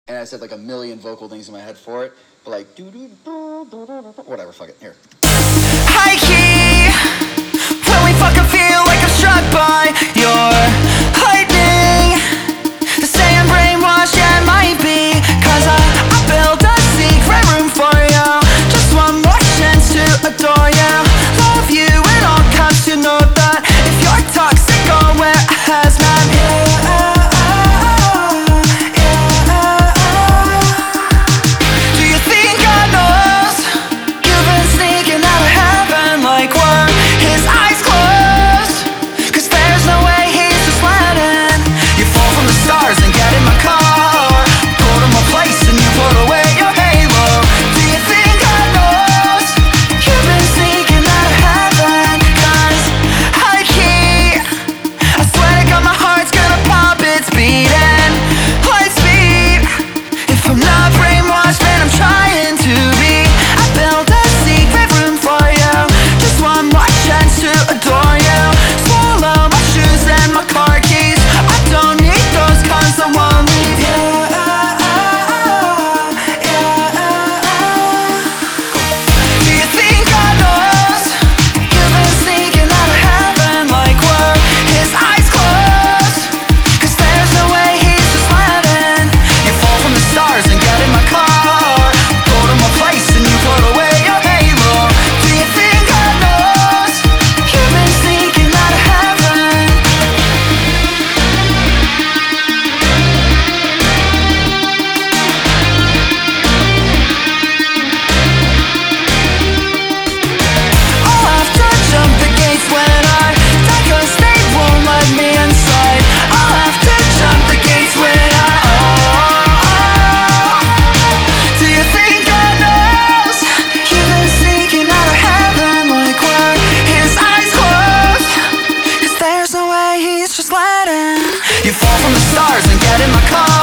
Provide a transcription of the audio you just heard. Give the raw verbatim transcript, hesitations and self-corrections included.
And I said like a million vocal things in my head for it, but like doo doo doo doo doo whatever, fuck it. Here. High key, when we fucking feel like I'm struck by your lightning. They say I'm brainwashed, yeah, it might be, cause I, I built a secret room for you. Just one more chance to adore you. Love you in all caps, you know that. If you're toxic, I'll wear a hazmat. Yeah. You fall from the stars and get in my car.